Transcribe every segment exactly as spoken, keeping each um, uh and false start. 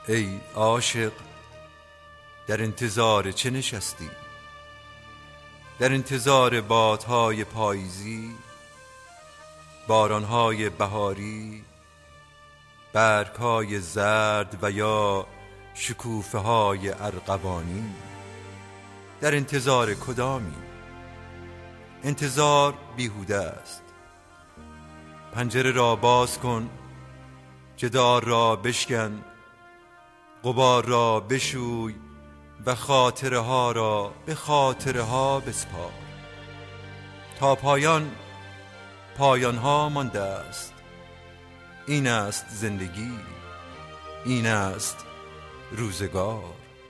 ای عاشق در انتظار چه نشستی؟ در انتظار بادهای پاییزی، بارانهای بهاری، برگهای زرد و یا شکوفه های ارغوانی؟ در انتظار کدامی؟ انتظار بیهوده است. پنجره را باز کن، جدار را بشکن، غبار را بشوی و خاطره ها را به خاطره ها بسپار. تا پایان پایان ها مانده است. این است زندگی، این است روزگار.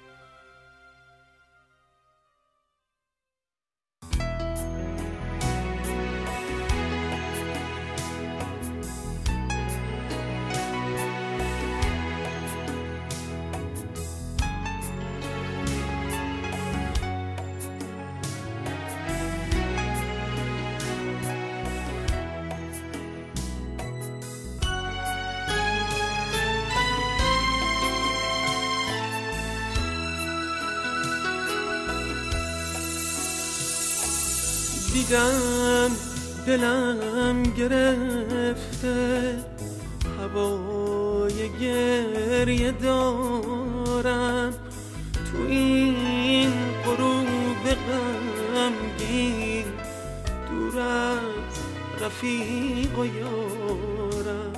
دیدم دلم گرفته، هوای گریه دارم تو این غروب غمگین، دور از رفیق و یارم.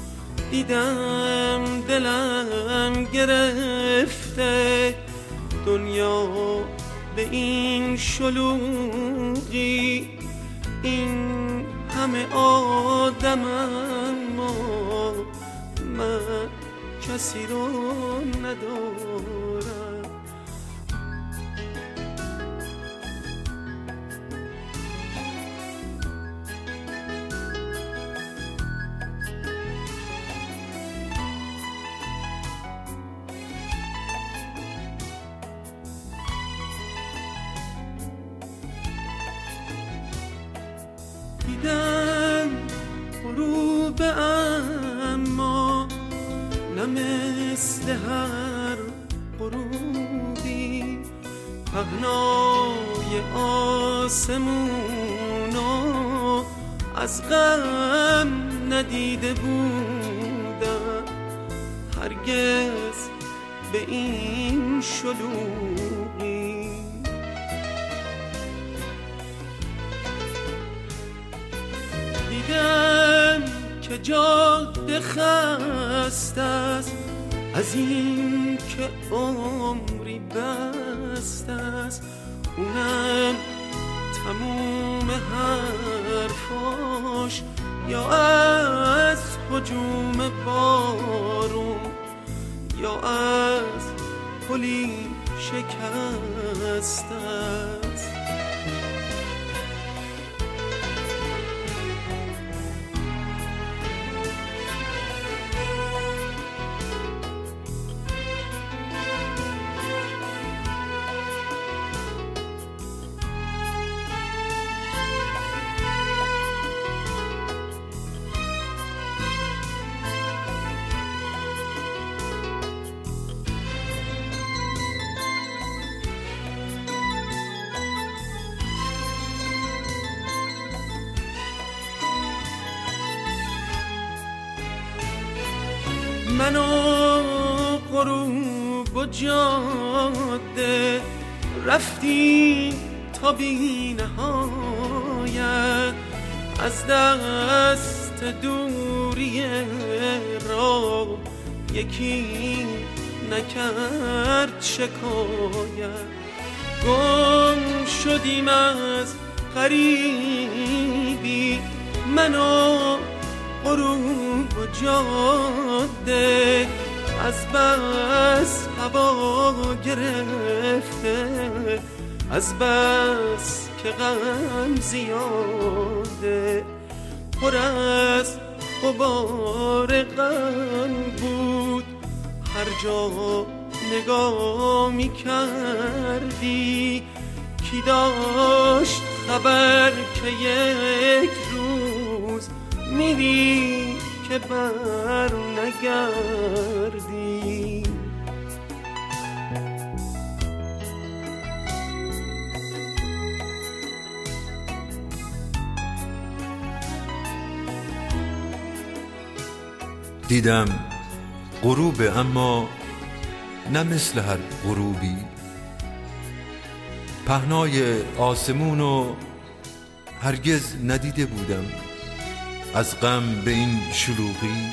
دیدم دلم گرفته، دنیا به این شلوغی، این همه آدم اما من کسی رو ندارم. دیدم غروب اما نه مثل هر غروبی، پهنای آسمونو از غم ندیده بودم هرگز به این شلوغی. دیدم که جاده خسته است از این که عمری بسته است، اونم تموم حرفاش یا از هجوم بارون یا از پلی شکسته است. من و غروب و جاده رفتیم تا بی نهایت، از دست دوری راه یکی نکرد شکایت. گم شدیم از غریبی، من و غروب و جاده، از بس هوا گرفته، از بس که غم زیاده، پر از غبار غم بود. هر جا نگاه می کردی کی داشت خبر که یک روز میری که بر نگردی. دیدم غروب، اما نه مثل هر غروبی. پهنای آسمونو هرگز ندیده بودم، از غم به این شلوغی.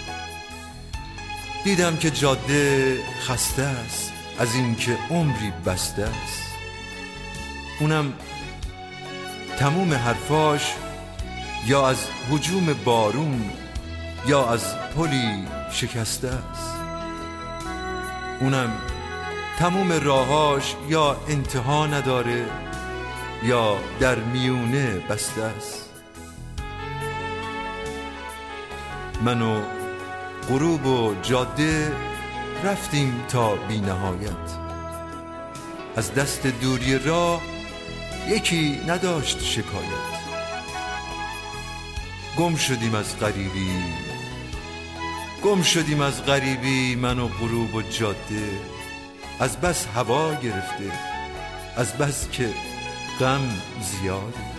دیدم که جاده خسته است از این که عمری بسته است، اونم تموم حرفاش یا از هجوم بارون یا از پلی شکسته است، اونم تموم راهاش یا انتها نداره یا در میونه بسته است. من و غروب و جاده رفتیم تا بی نهایت، از دست دوری راه یکی نداشت شکایت. گم شدیم از غریبی، گم شدیم از غریبی، من و غروب و جاده. از بس هوا گرفته، از بس که غم زیاده.